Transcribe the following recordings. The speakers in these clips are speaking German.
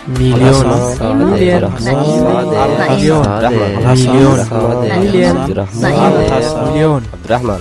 مليون مليون مليون مليون مليون عبد الرحمن.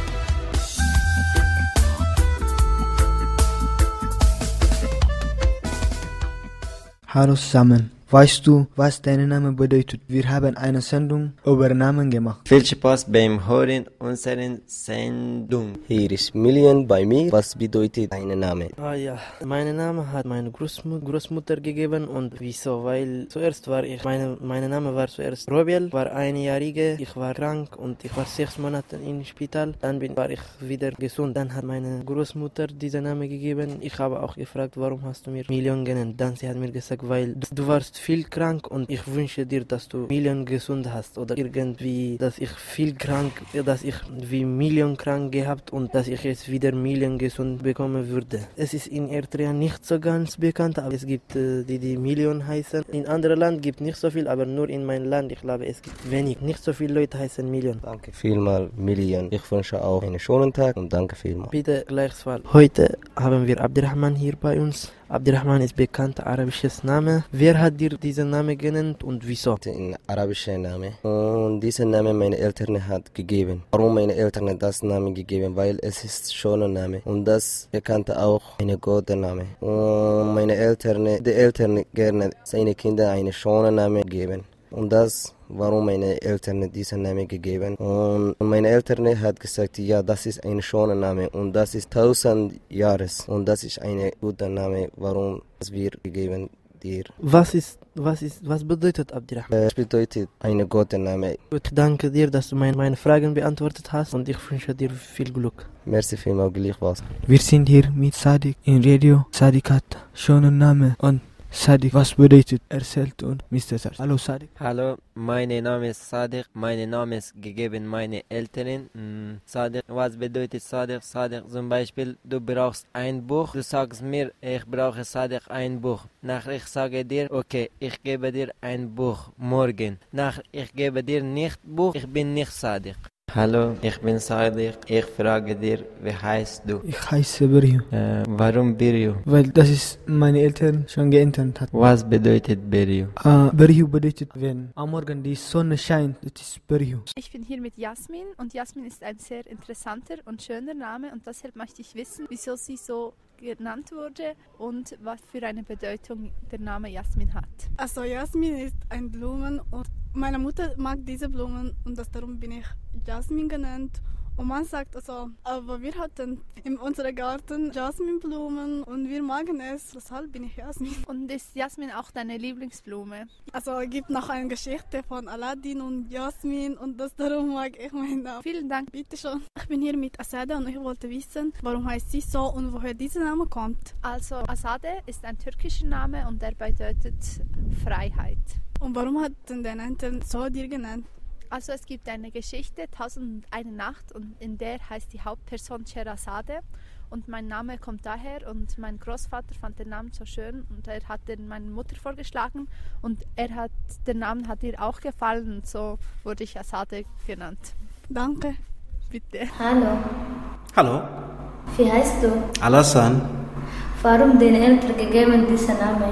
Hallo zusammen. Weißt du, was dein Name bedeutet? Wir haben eine Sendung über Namen gemacht. Viel Spaß beim Hören unserer Sendung. Hier ist Million bei mir. Was bedeutet dein Name? Ja, mein Name hat meine Großmutter gegeben. Und wieso? Weil zuerst war ich, mein Name war zuerst Robiel, war einjährige, ich war krank und ich war 6 Monate im Spital. Dann war ich wieder gesund. Dann hat meine Großmutter diesen Namen gegeben. Ich habe auch gefragt, warum hast du mir Million genannt? Dann sie hat mir gesagt, weil du warst viel krank und ich wünsche dir, dass du Million gesund hast oder irgendwie, dass ich viel krank, dass ich wie Million krank gehabt und dass ich jetzt wieder Million gesund bekommen würde. Es ist in Eritrea nicht so ganz bekannt, aber es gibt die Million heißen. In anderen Land gibt nicht so viel, aber nur in meinem Land, ich glaube, es gibt wenig. Nicht so viele Leute heißen Million. Danke vielmals, Million. Ich wünsche auch einen schönen Tag und danke vielmals. Bitte gleichfalls. Heute haben wir Abdirrahman hier bei uns. Abdirrahman ist bekannter arabisches Name. Wer hat dir diesen Namen genannt und wieso? Ein arabischer Name. Und diesen Namen meine Eltern hat gegeben. Warum meine Eltern das Namen gegeben? Weil es ist schon ein Name. Und das bekannte auch eine gute Name. Und meine Eltern, die Eltern gerne seine Kinder einen schönen Namen geben. Und das, warum meine Eltern diesen Namen gegeben. Und meine Eltern hat gesagt, ja, das ist ein schöner Name und das ist 1000 Jahre und das ist ein guter Name, warum wir gegeben dir. Was bedeutet Abdirrahman? Es bedeutet ein guter Name. Gut, danke dir, dass du meine Fragen beantwortet hast und ich wünsche dir viel Glück. Merci vielmals, gleichfalls. Wir sind hier mit Sadiq in Radio. Sadiq hat schönen Namen und Sadiq, was bedeutet erzählt und Mr. Sadiq. Hallo Sadiq. Hallo, mein Name ist Sadiq. Mein Name ist gegeben meine Eltern. Sadiq, was bedeutet Sadiq? Sadiq zum Beispiel, du brauchst ein Buch. Du sagst mir, ich brauche Sadiq ein Buch. Nach ich sage dir, okay, ich gebe dir ein Buch morgen. Nach ich gebe dir nicht Buch, ich bin nicht Sadiq. Hallo, ich bin Sadiq. Ich frage dir, wie heißt du? Ich heiße Berju. Warum Berju? Weil das ist meine Eltern schon geändert hat. Was bedeutet Berju? Berju bedeutet, wenn am Morgen die Sonne scheint, das ist Berju. Ich bin hier mit Jasmin und Jasmin ist ein sehr interessanter und schöner Name und deshalb möchte ich wissen, wieso sie so genannt wurde und was für eine Bedeutung der Name Jasmin hat. Also Jasmin ist ein Blumen und meine Mutter mag diese Blumen und darum bin ich Jasmin genannt. Und man sagt also, aber wir hatten in unserem Garten Jasminblumen und wir mögen es, deshalb bin ich Jasmin. Und ist Jasmin auch deine Lieblingsblume? Also es gibt noch eine Geschichte von Aladdin und Jasmin und darum mag ich meinen Namen. Vielen Dank. Bitte schon. Ich bin hier mit Asada und ich wollte wissen, warum heißt sie so und woher dieser Name kommt. Also Asade ist ein türkischer Name und der bedeutet Freiheit. Und warum hat denn deine Eltern so dir genannt? Also es gibt eine Geschichte, 1001 Nacht, und in der heißt die Hauptperson Scheherazade. Und mein Name kommt daher und mein Großvater fand den Namen so schön und er hat den meiner Mutter vorgeschlagen und der Name hat ihr auch gefallen und so wurde ich Asade genannt. Danke. Bitte. Hallo. Hallo. Wie heißt du? Alasan. Warum deine Eltern gegeben diesen Namen?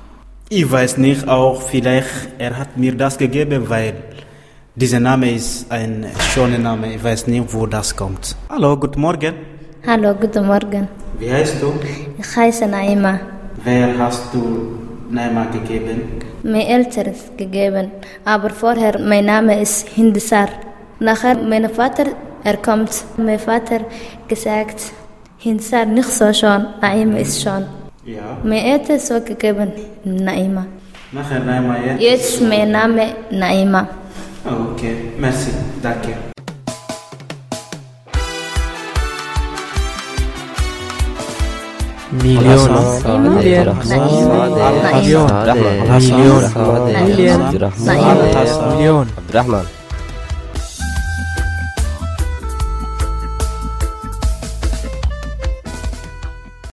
Ich weiß nicht, auch vielleicht er hat mir das gegeben, weil dieser Name ist ein schöner Name. Ich weiß nicht, wo das kommt. Hallo, guten Morgen. Hallo, guten Morgen. Wie heißt du? Ich heiße Naima. Wer hast du Naima gegeben? Meine Eltern gegeben, aber vorher mein Name ist Hindisar. Nachher mein Vater, kommt. Mein Vater gesagt, Hindisar nicht so schön, Naima ist schon. Ja. Meine Eltern so gegeben, Naima. Nachher Naima jetzt? Jetzt mein Name Naima. Oh, okay, merci, danke. مليون مليون مليون مليون عبد الرحمن.